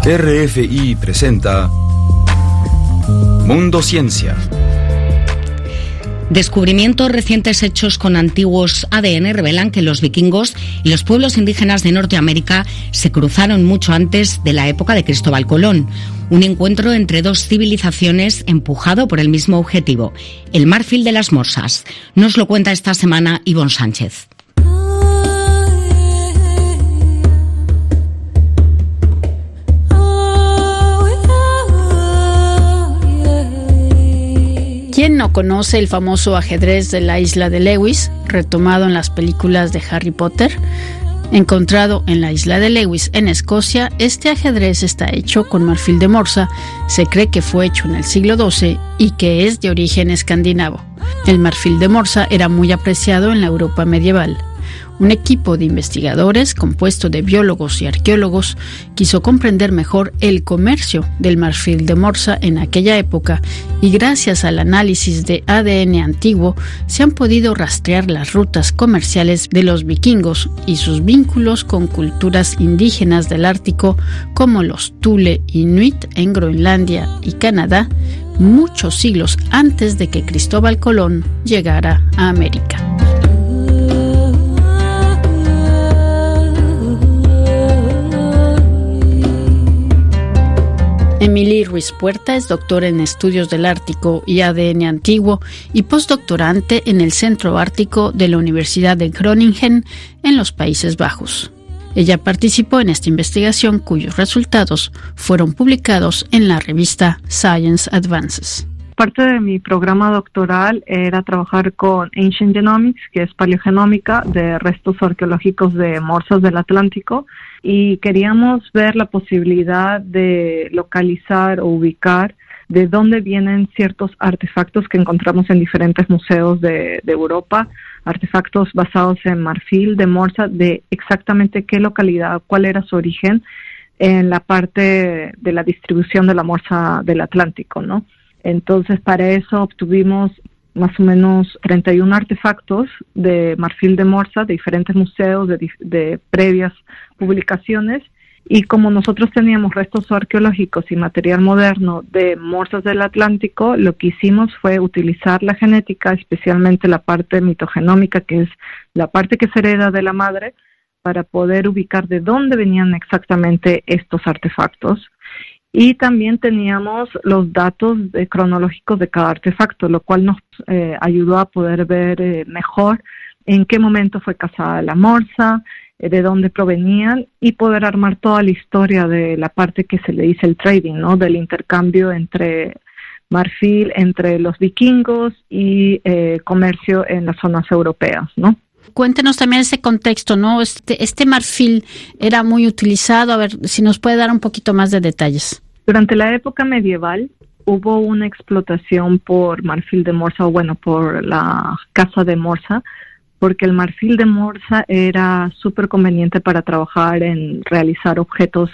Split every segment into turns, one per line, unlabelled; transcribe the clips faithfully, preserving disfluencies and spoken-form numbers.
R F I presenta Mundo Ciencia.
Descubrimientos recientes hechos con antiguos A D N revelan que los vikingos y los pueblos indígenas de Norteamérica se cruzaron mucho antes de la época de Cristóbal Colón. Un encuentro entre dos civilizaciones empujado por el mismo objetivo, el marfil de las Morsas. Nos lo cuenta esta semana Ivonne Sánchez.
¿Quién no conoce el famoso ajedrez de la isla de Lewis, retomado en las películas de Harry Potter? Encontrado en la isla de Lewis, en Escocia, este ajedrez está hecho con marfil de Morsa. Se cree que fue hecho en el siglo doce y que es de origen escandinavo. El marfil de Morsa era muy apreciado en la Europa medieval. Un equipo de investigadores, compuesto de biólogos y arqueólogos, quiso comprender mejor el comercio del marfil de Morsa en aquella época y gracias al análisis de A D N antiguo se han podido rastrear las rutas comerciales de los vikingos y sus vínculos con culturas indígenas del Ártico como los Thule Inuit en Groenlandia y Canadá, muchos siglos antes de que Cristóbal Colón llegara a América. Emily Ruiz Puerta es doctora en Estudios del Ártico y A D N Antiguo y postdoctorante en el Centro Ártico de la Universidad de Groningen en los Países Bajos. Ella participó en esta investigación cuyos resultados fueron publicados en la revista Science Advances.
Parte de mi programa doctoral era trabajar con Ancient Genomics, que es paleogenómica de restos arqueológicos de morsas del Atlántico, y queríamos ver la posibilidad de localizar o ubicar de dónde vienen ciertos artefactos que encontramos en diferentes museos de, de Europa, artefactos basados en marfil de morsa, de exactamente qué localidad, cuál era su origen en la parte de la distribución de la morsa del Atlántico, ¿no? Entonces, para eso obtuvimos más o menos treinta y uno artefactos de marfil de morsa de diferentes museos, de, de previas publicaciones, y como nosotros teníamos restos arqueológicos y material moderno de morsas del Atlántico, lo que hicimos fue utilizar la genética, especialmente la parte mitogenómica, que es la parte que se hereda de la madre, para poder ubicar de dónde venían exactamente estos artefactos. Y también teníamos los datos de, cronológicos de cada artefacto, lo cual nos eh, ayudó a poder ver eh, mejor en qué momento fue cazada la morsa, eh, de dónde provenían, y poder armar toda la historia de la parte que se le dice el trading, ¿no? Del intercambio entre marfil, entre los vikingos y eh, comercio en las zonas europeas, ¿no?
Cuéntenos también ese contexto, ¿no? Este, este marfil era muy utilizado. A ver, si nos puede dar un poquito más de detalles.
Durante la época medieval hubo una explotación por marfil de morsa, o bueno, por la caza de morsa, porque el marfil de morsa era súper conveniente para trabajar en realizar objetos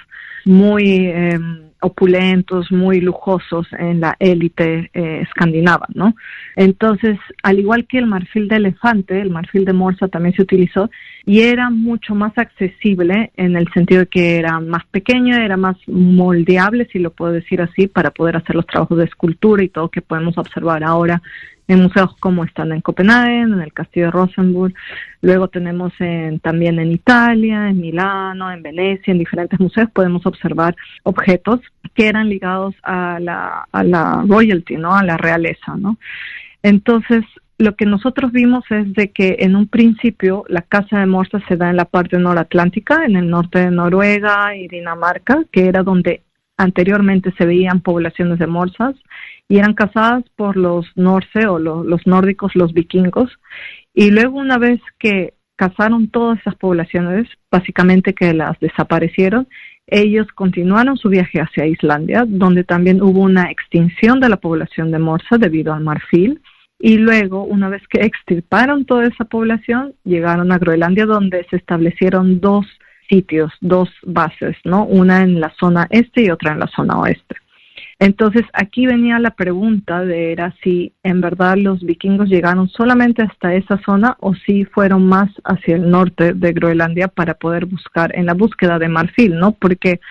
muy eh, opulentos, muy lujosos en la élite eh, escandinava, ¿no? Entonces, al igual que el marfil de elefante, el marfil de morsa también se utilizó y era mucho más accesible en el sentido de que era más pequeño, era más moldeable, si lo puedo decir así, para poder hacer los trabajos de escultura y todo que podemos observar ahora en museos como están en Copenhague, en el Castillo de Rosenborg. Luego tenemos en, también en Italia, en Milano, en Venecia, en diferentes museos podemos observar objetos que eran ligados a la, a la royalty, ¿no? A la realeza, ¿no? Entonces, lo que nosotros vimos es de que en un principio la caza de morsas se da en la parte noratlántica, en el norte de Noruega y Dinamarca, que era donde anteriormente se veían poblaciones de morsas, y eran cazadas por los norse o lo, los nórdicos, los vikingos, y luego una vez que cazaron todas esas poblaciones, básicamente que las desaparecieron, ellos continuaron su viaje hacia Islandia, donde también hubo una extinción de la población de morsa debido al marfil, y luego, una vez que extirparon toda esa población, llegaron a Groenlandia, donde se establecieron dos sitios, dos bases, ¿no? Una en la zona este y otra en la zona oeste. Entonces, aquí venía la pregunta de era si en verdad los vikingos llegaron solamente hasta esa zona o si fueron más hacia el norte de Groenlandia para poder buscar, en la búsqueda de marfil, ¿no? Porque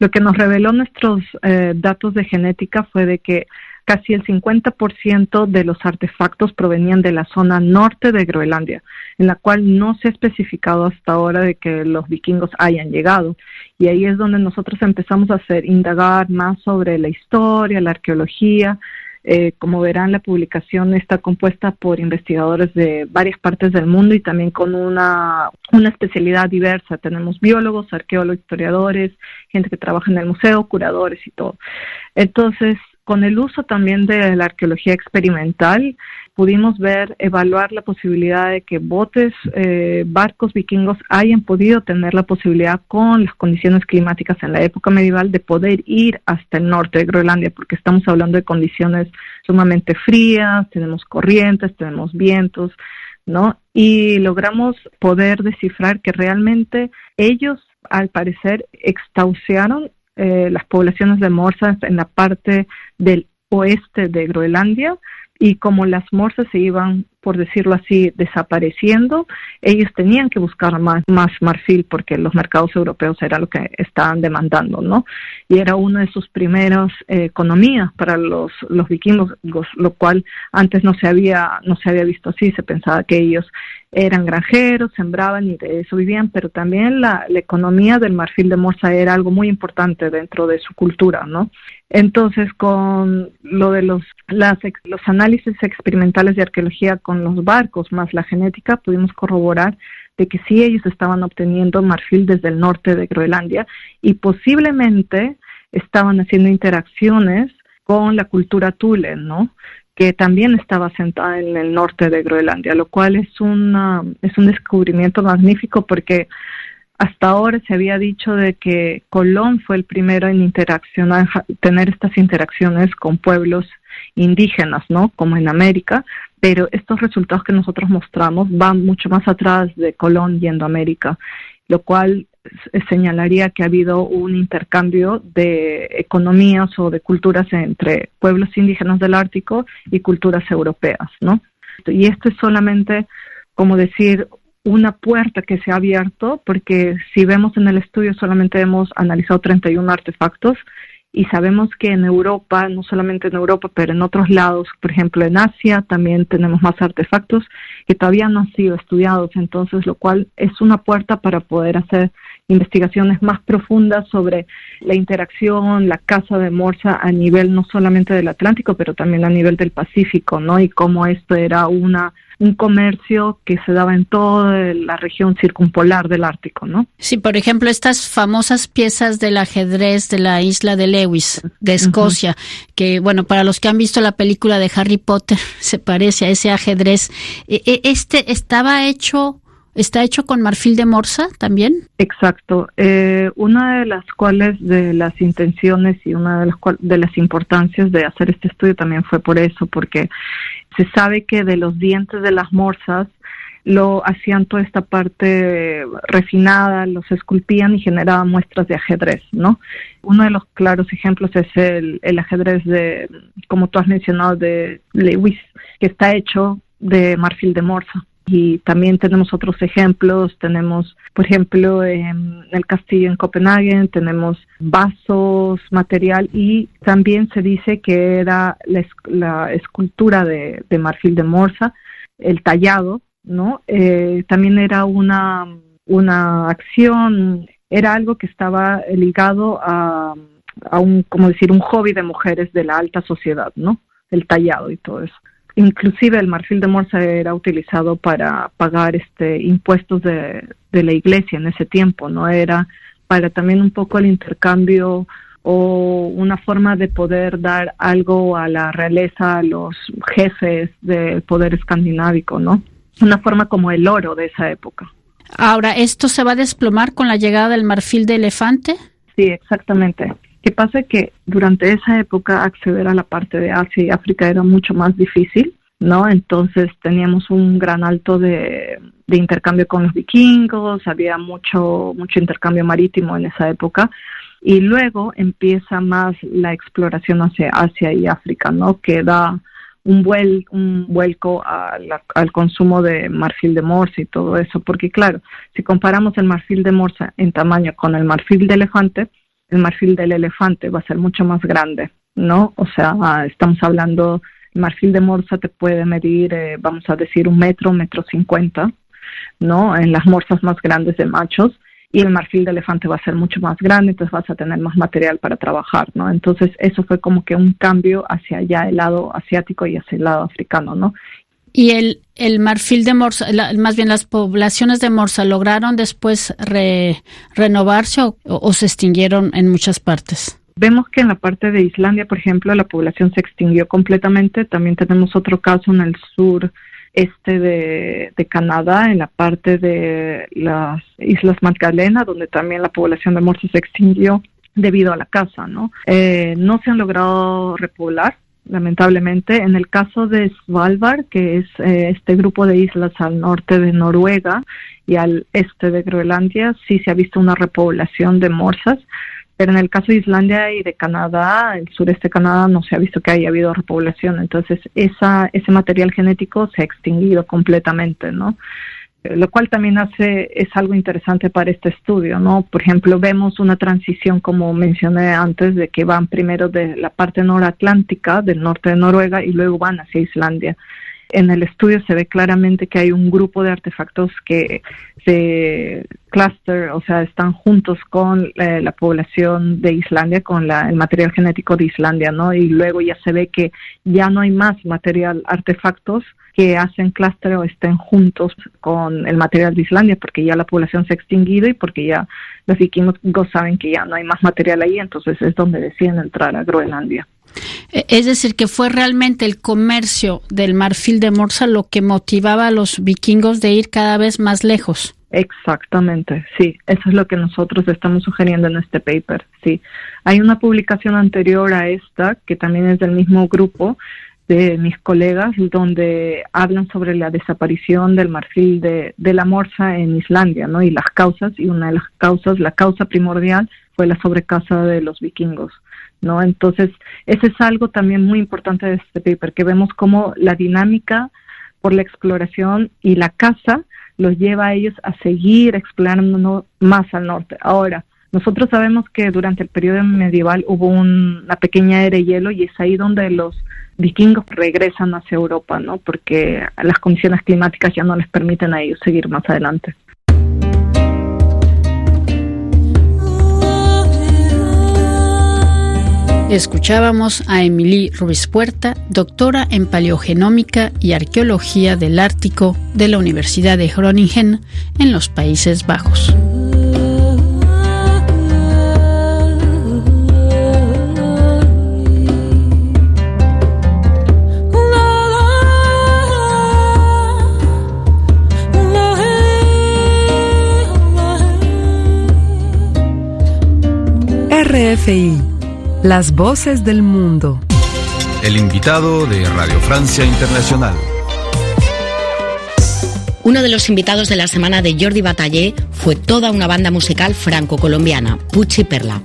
Lo que nos reveló nuestros eh, datos de genética fue de que casi el cincuenta por ciento de los artefactos provenían de la zona norte de Groenlandia, en la cual no se ha especificado hasta ahora de que los vikingos hayan llegado. Y ahí es donde nosotros empezamos a hacer, indagar más sobre la historia, la arqueología. Eh, como verán, la publicación está compuesta por investigadores de varias partes del mundo y también con una, una especialidad diversa. Tenemos biólogos, arqueólogos, historiadores, gente que trabaja en el museo, curadores y todo. Entonces, con el uso también de la arqueología experimental, pudimos ver, evaluar la posibilidad de que botes, eh, barcos vikingos hayan podido tener la posibilidad con las condiciones climáticas en la época medieval de poder ir hasta el norte de Groenlandia, porque estamos hablando de condiciones sumamente frías, tenemos corrientes, tenemos vientos, ¿no? Y logramos poder descifrar que realmente ellos, al parecer, extauciaron Eh, las poblaciones de morsas en la parte del oeste de Groenlandia, y como las morsas se iban, por decirlo así, desapareciendo, ellos tenían que buscar más, más marfil porque los mercados europeos era lo que estaban demandando, ¿no? Y era una de sus primeras eh, economías para los, los vikingos, lo cual antes no se había, no se había visto así. Se pensaba que ellos eran granjeros, sembraban y de eso vivían, pero también la, la economía del marfil de morsa era algo muy importante dentro de su cultura, ¿no? Entonces, con lo de los, las, los análisis experimentales de arqueología con los barcos más la genética, pudimos corroborar de que sí, ellos estaban obteniendo marfil desde el norte de Groenlandia y posiblemente estaban haciendo interacciones con la cultura Thule, ¿no?, que también estaba asentada en el norte de Groenlandia, lo cual es, una, es un descubrimiento magnífico porque hasta ahora se había dicho de que Colón fue el primero en interaccionar, tener estas interacciones con pueblos indígenas, ¿no?, como en América, pero estos resultados que nosotros mostramos van mucho más atrás de Colón yendo a América, lo cual señalaría que ha habido un intercambio de economías o de culturas entre pueblos indígenas del Ártico y culturas europeas, ¿no? Y esto es solamente, como decir, una puerta que se ha abierto, porque si vemos en el estudio solamente hemos analizado treinta y uno artefactos y sabemos que en Europa, no solamente en Europa, pero en otros lados, por ejemplo en Asia, también tenemos más artefactos que todavía no han sido estudiados, entonces lo cual es una puerta para poder hacer investigaciones más profundas sobre la interacción, la caza de morsa a nivel no solamente del Atlántico, pero también a nivel del Pacífico, ¿no? Y cómo esto era una un comercio que se daba en toda la región circumpolar del Ártico, ¿no?
Sí, por ejemplo, estas famosas piezas del ajedrez de la isla de Lewis, de Escocia, uh-huh. que, bueno, para los que han visto la película de Harry Potter, se parece a ese ajedrez. ¿Este estaba hecho, está hecho con marfil de morsa también?
Exacto. Eh, una de las cuales de las intenciones y una de las, cual, de las importancias de hacer este estudio también fue por eso, porque se sabe que de los dientes de las morsas lo hacían toda esta parte refinada, los esculpían y generaban muestras de ajedrez, ¿no? Uno de los claros ejemplos es el, el ajedrez de, como tú has mencionado, de Lewis, que está hecho de marfil de morsa. Y también tenemos otros ejemplos, tenemos, por ejemplo, en el castillo en Copenhague, tenemos vasos, material, y también se dice que era la, la escultura de, de marfil de morsa, el tallado, ¿no? Eh, también era una, una acción, era algo que estaba ligado a, a un, como decir, un hobby de mujeres de la alta sociedad, ¿no? El tallado y todo eso. Inclusive el marfil de morsa era utilizado para pagar este impuestos de, de la iglesia en ese tiempo, ¿no? Era para también un poco el intercambio o una forma de poder dar algo a la realeza, a los jefes del poder escandinávico, ¿no? Una forma como el oro de esa época.
Ahora, ¿esto se va a desplomar con la llegada del marfil de elefante?
Sí, exactamente. ¿Qué pasa? Que durante esa época acceder a la parte de Asia y África era mucho más difícil, ¿no? Entonces teníamos un gran alto de, de intercambio con los vikingos, había mucho, mucho intercambio marítimo en esa época, y luego empieza más la exploración hacia Asia y África, ¿no? Que da un, vuel, un vuelco a la, al consumo de marfil de morsa y todo eso, porque claro, si comparamos el marfil de morsa en tamaño con el marfil de elefante, el marfil del elefante va a ser mucho más grande, ¿no? O sea, estamos hablando, el marfil de morsa te puede medir, eh, vamos a decir, un metro, metro cincuenta, ¿no? En las morsas más grandes de machos, y el marfil de elefante va a ser mucho más grande, entonces vas a tener más material para trabajar, ¿no? Entonces eso fue como que un cambio hacia allá el lado asiático y hacia el lado africano, ¿no?
Y el, el marfil de morsa, la, más bien las poblaciones de morsa, ¿lograron después re, renovarse o, o se extinguieron en muchas partes?
Vemos que en la parte de Islandia, por ejemplo, la población se extinguió completamente. También tenemos otro caso en el sur este de, de Canadá, en la parte de las Islas Magdalena, donde también la población de morsa se extinguió debido a la caza, ¿no? Eh, no se han logrado repoblar, lamentablemente. En el caso de Svalbard, que es eh, este grupo de islas al norte de Noruega y al este de Groenlandia, sí se ha visto una repoblación de morsas, pero en el caso de Islandia y de Canadá, el sureste de Canadá, no se ha visto que haya habido repoblación. Entonces, esa ese material genético se ha extinguido completamente, ¿no? Lo cual también hace, es algo interesante para este estudio, ¿no? Por ejemplo, vemos una transición, como mencioné antes, de que van primero de la parte noratlántica, del norte de Noruega, y luego van hacia Islandia. En el estudio se ve claramente que hay un grupo de artefactos que se cluster, o sea, están juntos con eh, la población de Islandia, con la, el material genético de Islandia, ¿no? Y luego ya se ve que ya no hay más material, artefactos que hacen clúster o estén juntos con el material de Islandia, porque ya la población se ha extinguido y porque ya los vikingos saben que ya no hay más material ahí, entonces es donde deciden entrar a Groenlandia.
Es decir, que fue realmente el comercio del marfil de morsa lo que motivaba a los vikingos de ir cada vez más lejos.
Exactamente, sí, eso es lo que nosotros estamos sugiriendo en este paper, sí. Hay una publicación anterior a esta, que también es del mismo grupo de mis colegas, donde hablan sobre la desaparición del marfil de, de la morsa en Islandia, ¿no? Y las causas, y una de las causas, la causa primordial fue la sobrecaza de los vikingos, ¿no? Entonces, ese es algo también muy importante de este paper, que vemos cómo la dinámica por la exploración y la caza los lleva a ellos a seguir explorando más al norte. Ahora, nosotros sabemos que durante el periodo medieval hubo un, una pequeña era de hielo, y es ahí donde los vikingos regresan hacia Europa, ¿no? Porque las condiciones climáticas ya no les permiten a ellos seguir más adelante.
Escuchábamos a Emilie Ruiz-Puerta, doctora en Paleogenómica y Arqueología del Ártico de la Universidad de Groningen, en los Países Bajos.
R F I, las voces del mundo.
El invitado de Radio Francia Internacional.
Uno de los invitados de la semana de Jordi Batallé fue toda una banda musical franco-colombiana, Pucci Perla.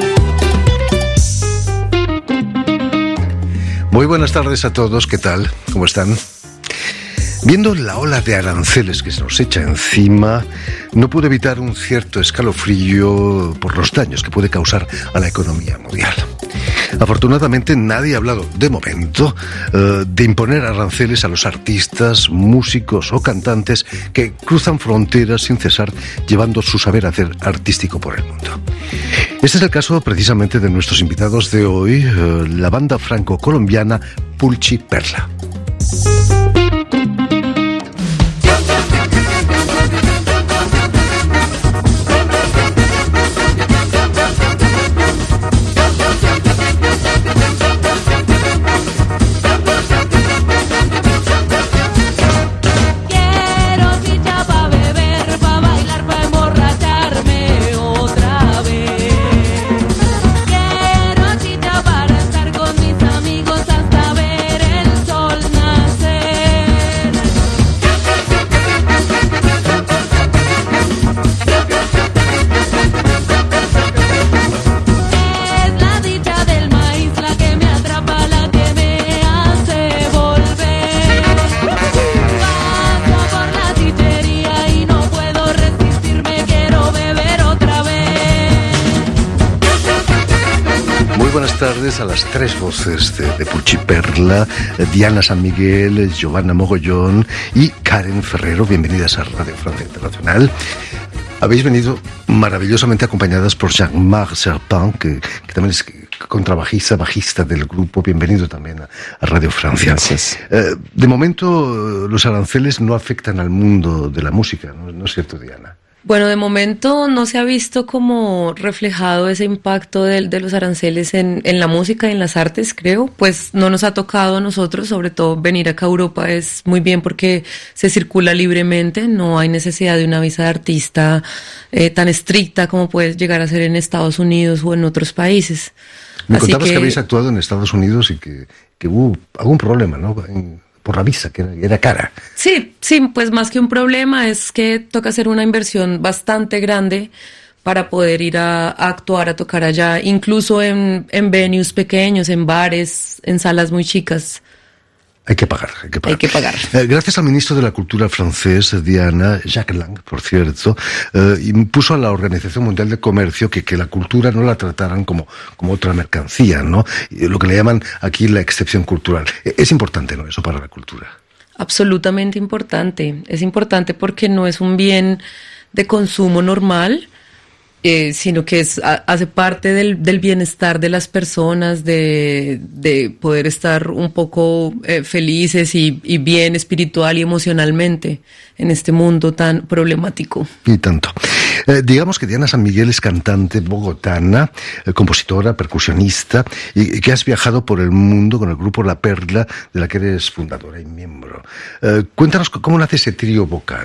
Muy buenas tardes a todos, ¿qué tal? ¿Cómo están? Viendo la ola de aranceles que se nos echa encima, no pude evitar un cierto escalofrío por los daños que puede causar a la economía mundial. Afortunadamente nadie ha hablado, de momento, uh, de imponer aranceles a los artistas, músicos o cantantes que cruzan fronteras sin cesar, llevando su saber hacer artístico por el mundo. Este es el caso precisamente de nuestros invitados de hoy, uh, la banda franco-colombiana Pucci Perla.
Quiero chicha para estar con mis amigos hasta ver el sol
tardes a las tres voces de, de Puchiperla, Diana San Miguel, Giovanna Mogollón y Karen Ferrero. Bienvenidas a Radio Francia Internacional. Habéis venido maravillosamente acompañadas por Jean-Marc Serpent, que, que también es contrabajista, bajista del grupo. Bienvenido también a, a Radio Francia.
Gracias.
Eh, de momento, los aranceles no afectan al mundo de la música, ¿no, ¿no es cierto, Diana?
Bueno, de momento no se ha visto como reflejado ese impacto de, de los aranceles en, en la música y en las artes, creo. Pues no nos ha tocado a nosotros, sobre todo venir acá a Europa es muy bien porque se circula libremente, no hay necesidad de una visa de artista eh, tan estricta como puede llegar a ser en Estados Unidos o en otros países.
Me
Así
contabas que,
que
habéis actuado en Estados Unidos y que, que hubo algún problema, ¿no? En, por la visa, que era, era cara.
Sí, sí, pues más que un problema es que toca hacer una inversión bastante grande para poder ir a, a actuar, a tocar allá, incluso en, en venues pequeños, en bares, en salas muy chicas.
Hay que pagar, hay que pagar.
Hay que pagar.
Eh, gracias al ministro de la Cultura francés, Diana, Jacques Lang, por cierto, eh, impuso a la Organización Mundial de Comercio que, que la cultura no la trataran como, como otra mercancía, ¿no? Lo que le llaman aquí la excepción cultural. Es importante, ¿no?, eso para la cultura.
Absolutamente importante. Es importante porque no es un bien de consumo normal, Eh, sino que es, a, hace parte del, del bienestar de las personas, de, de poder estar un poco eh, felices y, y bien espiritual y emocionalmente en este mundo tan problemático.
Y tanto. Eh, digamos que Diana San Miguel es cantante bogotana, eh, compositora, percusionista, y, y que has viajado por el mundo con el grupo La Perla, de la que eres fundadora y miembro. Eh, cuéntanos cómo nace ese trío vocal.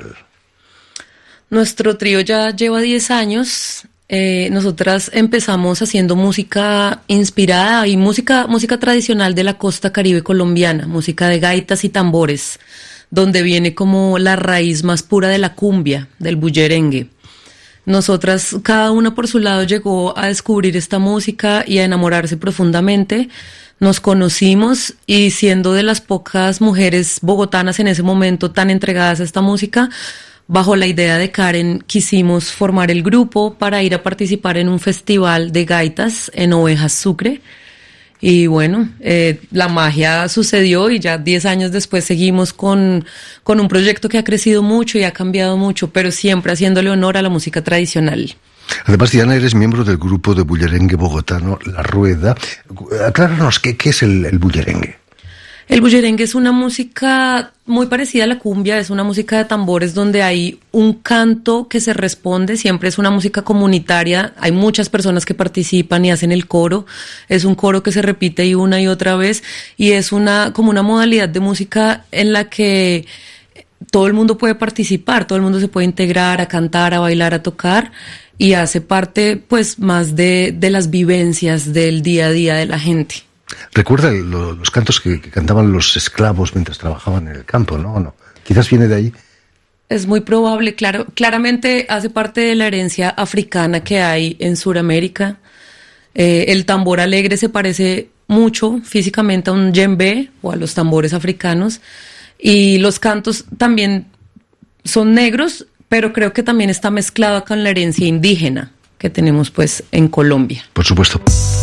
Nuestro trío ya lleva diez años. Eh, nosotras empezamos haciendo música inspirada y música, música tradicional de la costa caribe colombiana, música de gaitas y tambores, donde viene como la raíz más pura de la cumbia, del bullerengue. Nosotras, cada una por su lado, llegó a descubrir esta música y a enamorarse profundamente. Nos conocimos y, siendo de las pocas mujeres bogotanas en ese momento tan entregadas a esta música, bajo la idea de Karen, quisimos formar el grupo para ir a participar en un festival de gaitas en Ovejas Sucre. Y bueno, eh, la magia sucedió y ya diez años después seguimos con, con un proyecto que ha crecido mucho y ha cambiado mucho, pero siempre haciéndole honor a la música tradicional.
Además, Diana, eres miembro del grupo de bullerengue bogotano La Rueda. Acláranos, ¿qué, qué es el, el bullerengue?
El bullerengue es una música muy parecida a la cumbia, es una música de tambores donde hay un canto que se responde, siempre es una música comunitaria, hay muchas personas que participan y hacen el coro, es un coro que se repite y una y otra vez, y es una como una modalidad de música en la que todo el mundo puede participar, todo el mundo se puede integrar a cantar, a bailar, a tocar, y hace parte pues más de, de las vivencias del día a día de la gente.
Recuerda lo, los cantos que, que cantaban los esclavos mientras trabajaban en el campo, ¿no? ¿O no? Quizás viene de ahí.
Es muy probable, claro. Claramente hace parte de la herencia africana que hay en Sudamérica. Eh, el tambor alegre se parece mucho físicamente a un djembe o a los tambores africanos. Y los cantos también son negros, pero creo que también está mezclado con la herencia indígena que tenemos pues en Colombia.
Por supuesto.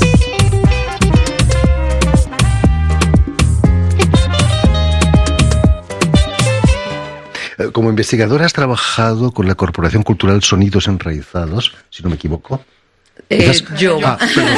Como investigadora has trabajado con la Corporación Cultural Sonidos Enraizados, si no me equivoco.
Eh, yo.
Ah,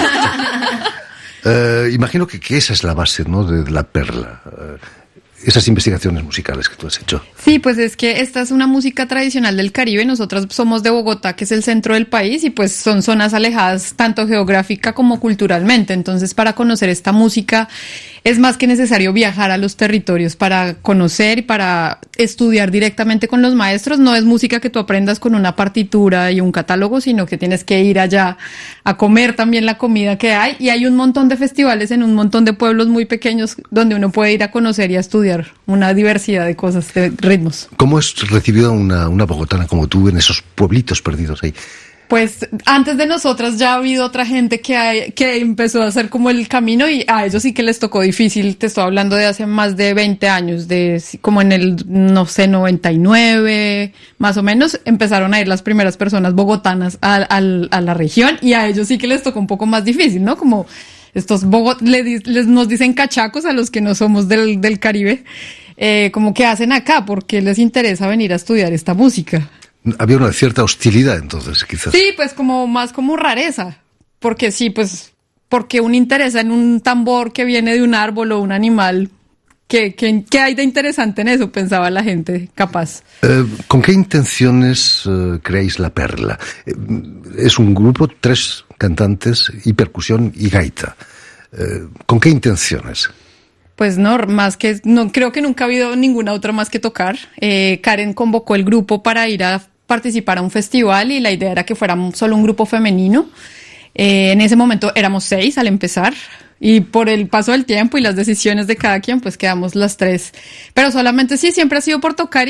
eh, imagino que, que esa es la base, ¿no?, de La Perla. Eh, esas investigaciones musicales que tú has hecho.
Sí, pues es que esta es una música tradicional del Caribe. Nosotras somos de Bogotá, que es el centro del país, y pues son zonas alejadas tanto geográfica como culturalmente. Entonces, para conocer esta música es más que necesario viajar a los territorios para conocer y para estudiar directamente con los maestros. No es música que tú aprendas con una partitura y un catálogo, sino que tienes que ir allá a comer también la comida que hay. Y hay un montón de festivales en un montón de pueblos muy pequeños donde uno puede ir a conocer y a estudiar una diversidad de cosas, de ritmos.
¿Cómo es recibida una, una bogotana como tú en esos pueblitos perdidos ahí?
Pues antes de nosotras ya ha habido otra gente que, hay, que empezó a hacer como el camino, y a ellos sí que les tocó difícil. Te estoy hablando de hace más de veinte años, de como en el, no sé, noventa y nueve, más o menos, empezaron a ir las primeras personas bogotanas a, a, a la región, y a ellos sí que les tocó un poco más difícil, ¿no? Como estos Bogotá, le, les, nos dicen cachacos a los que no somos del, del Caribe, eh, como que hacen acá, porque les interesa venir a estudiar esta música.
Había una cierta hostilidad entonces, quizás.
Sí, pues como más como rareza, porque sí, pues, porque uno interesa en un tambor que viene de un árbol o un animal. ¿Qué, qué, qué hay de interesante en eso? Pensaba la gente, capaz.
Eh, ¿Con qué intenciones eh, creáis La Perla? Eh, es un grupo, tres cantantes y percusión y gaita. Eh, ¿Con qué intenciones?
Pues no, más que, no creo que nunca ha habido ninguna otra más que tocar. Eh, Karen convocó el grupo para ir a participar a un festival y la idea era que fuera solo un grupo femenino. Eh, en ese momento éramos seis al empezar. Y por el paso del tiempo y las decisiones de cada quien, pues quedamos las tres. Pero solamente sí, siempre ha sido por tocar y,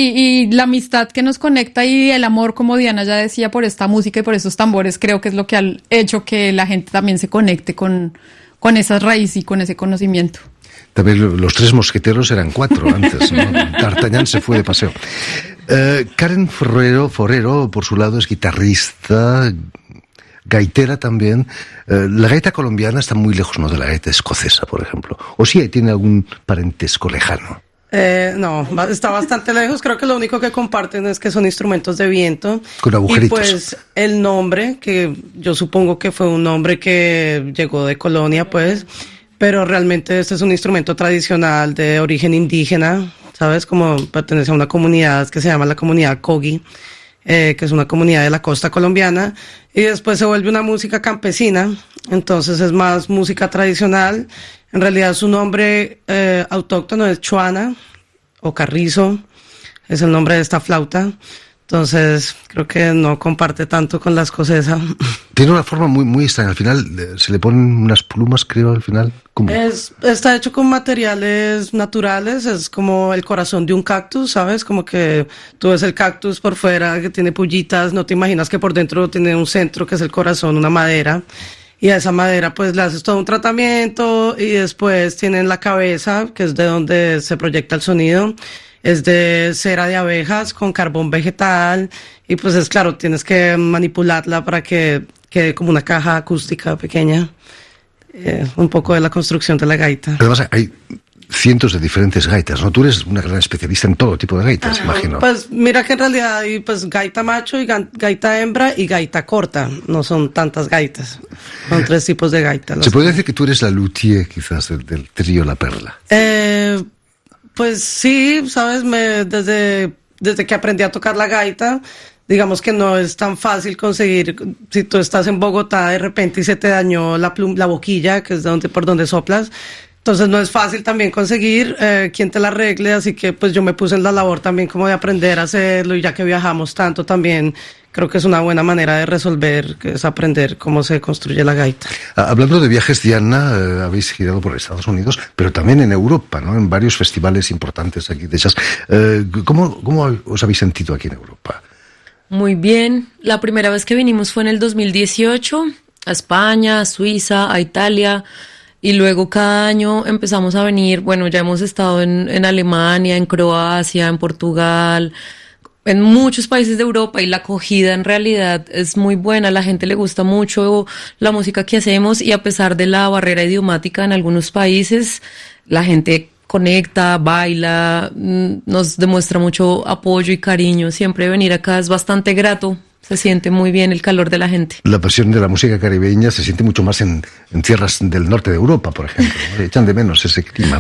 y la amistad que nos conecta y el amor, como Diana ya decía, por esta música y por esos tambores, creo que es lo que ha hecho que la gente también se conecte con, con esas raíces y con ese conocimiento.
También los tres mosqueteros eran cuatro antes, ¿no? D'Artagnan se fue de paseo. Eh, Karen Forero, Forero, por su lado, es guitarrista, gaitera también. Eh, la gaita colombiana está muy lejos, ¿no?, de la gaita escocesa, por ejemplo. ¿O sí tiene algún parentesco lejano?
Eh, no, está bastante lejos. Creo que lo único que comparten es que son instrumentos de viento.
Con agujeritos.
Y pues el nombre, que yo supongo que fue un nombre que llegó de Colonia, pues, pero realmente este es un instrumento tradicional de origen indígena, ¿sabes? Como pertenece a una comunidad que se llama la comunidad Kogi. Eh, que es una comunidad de la costa colombiana, y después se vuelve una música campesina, entonces es más música tradicional. En realidad su nombre eh, autóctono es chuana o carrizo, es el nombre de esta flauta, entonces creo que no comparte tanto con la escocesa.
Tiene una forma muy muy extraña, al final se le ponen unas plumas, creo, al final. ¿Cómo?
Es, está hecho con materiales naturales, es como el corazón de un cactus, ¿sabes? Como que tú ves el cactus por fuera que tiene pullitas, no te imaginas que por dentro tiene un centro que es el corazón, una madera, y a esa madera pues le haces todo un tratamiento y después tienen la cabeza, que es de donde se proyecta el sonido, es de cera de abejas con carbón vegetal, y pues es claro, tienes que manipularla para que quede como una caja acústica pequeña. Eh, un poco de la construcción de la gaita.
Además hay cientos de diferentes gaitas, ¿no? Tú eres una gran especialista en todo tipo de gaitas, ah, imagino.
Pues mira que en realidad hay pues gaita macho y ga- gaita hembra y gaita corta. No son tantas gaitas. Son tres tipos de gaita.
¿Se puede decir que tú eres la luthier quizás del, del trío La Perla?
Eh, pues sí, sabes, me, desde, desde que aprendí a tocar la gaita, digamos que no es tan fácil conseguir, si tú estás en Bogotá de repente y se te dañó la, plum, la boquilla, que es de donde, por donde soplas, entonces no es fácil también conseguir eh, quien te la arregle, así que pues yo me puse en la labor también como de aprender a hacerlo, y ya que viajamos tanto también, creo que es una buena manera de resolver, que es aprender cómo se construye la gaita.
Hablando de viajes, Diana, eh, habéis girado por Estados Unidos, pero también en Europa, ¿no? En varios festivales importantes aquí de jazz. Eh, ¿cómo, ¿Cómo os habéis sentido aquí en Europa?
Muy bien. La primera vez que vinimos fue en el dos mil dieciocho, a España, a Suiza, a Italia, y luego cada año empezamos a venir. Bueno, ya hemos estado en, en Alemania, en Croacia, en Portugal, en muchos países de Europa, y la acogida en realidad es muy buena. A la gente le gusta mucho la música que hacemos, y a pesar de la barrera idiomática en algunos países, la gente conecta, baila, nos demuestra mucho apoyo y cariño. Siempre venir acá es bastante grato, se siente muy bien el calor de la gente.
La pasión de la música caribeña se siente mucho más en, en tierras del norte de Europa, por ejemplo, ¿no? Echan de menos ese clima.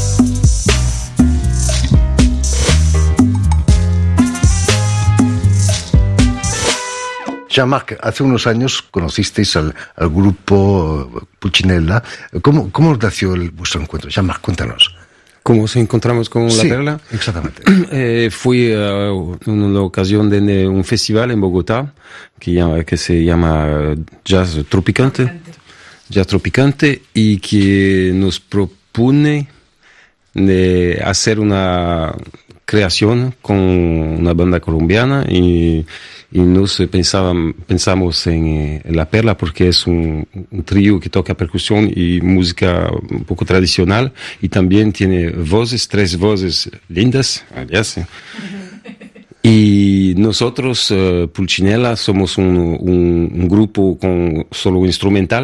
Jean-Marc, hace unos años conocisteis al, al grupo Pulcinella. ¿Cómo, cómo nació el, vuestro encuentro? Jean-Marc, cuéntanos.
¿Cómo nos encontramos con
sí,
La Perla?
Exactamente.
Eh, fui uh, en una ocasión de un festival en Bogotá que, llama, que se llama Jazz Tropicante, Jazz Tropicante, y que nos propone de hacer una creación con una banda colombiana, y, y nos pensaban, pensamos en, en La Perla porque es un, un trío que toca percusión y música un poco tradicional, y también tiene voces, tres voces lindas, alias. Y nosotros, uh, Pulcinella, somos un, un, un grupo con solo instrumental,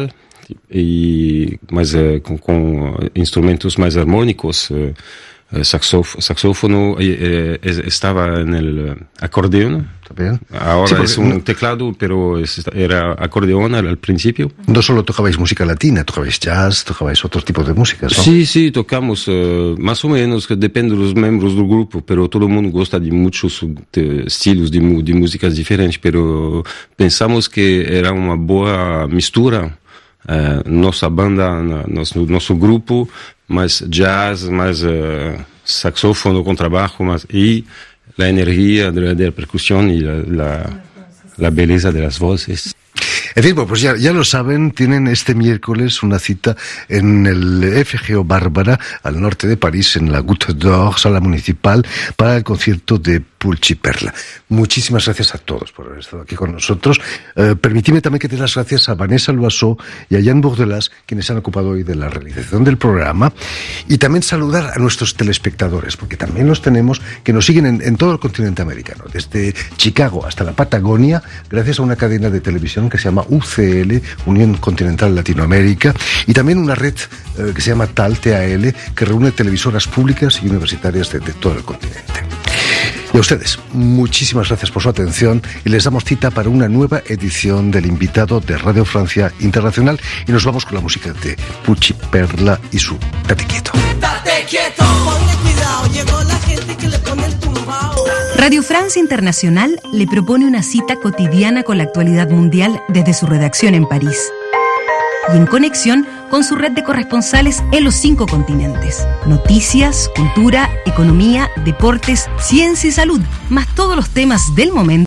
e mais uh, com, com instrumentos mais harmônicos, uh, saxof saxófono, eh, eh, estaba en el acordeón.
También.
Ahora
sí,
es un
no,
teclado, pero es, era acordeón al, al principio.
No solo tocabais música latina, tocabais jazz, tocabais otros tipos de músicas, ¿no?
Sí, sí, tocamos uh, más o menos, que depende de los miembros del grupo, pero todo el mundo gusta de muchos de estilos de, de músicas diferentes, pero pensamos que era una buena mistura. Uh, nuestra banda, nuestro, nuestro grupo, más jazz, más uh, saxófono, contrabajo, más, y la energía de la, de la percusión y la, la, la belleza de las voces.
En fin, pues ya, ya lo saben, tienen este miércoles una cita en el F G O Bárbara, al norte de París, en la Goutte d'Or, sala municipal, para el concierto de Pulchiperla. Muchísimas gracias a todos por haber estado aquí con nosotros. Eh, permitidme también que dé las gracias a Vanessa Loiseau y a Jan Bourdelas, quienes se han ocupado hoy de la realización del programa, y también saludar a nuestros telespectadores, porque también los tenemos, que nos siguen en, en todo el continente americano, desde Chicago hasta la Patagonia, gracias a una cadena de televisión que se llama U C L, Unión Continental Latinoamérica, y también una red eh, que se llama TAL, T A L, que reúne televisoras públicas y universitarias de, de todo el continente. Y a ustedes, muchísimas gracias por su atención y les damos cita para una nueva edición del Invitado de Radio Francia Internacional, y nos vamos con la música de Pulchiperla y su Date Quieto.
Date quieto, ponle cuidado, llegó la gente que le pone el tumbao.
Radio Francia Internacional le propone una cita cotidiana con la actualidad mundial desde su redacción en París y en conexión con su red de corresponsales en los cinco continentes. Noticias, cultura, economía, deportes, ciencia y salud, más todos los temas del momento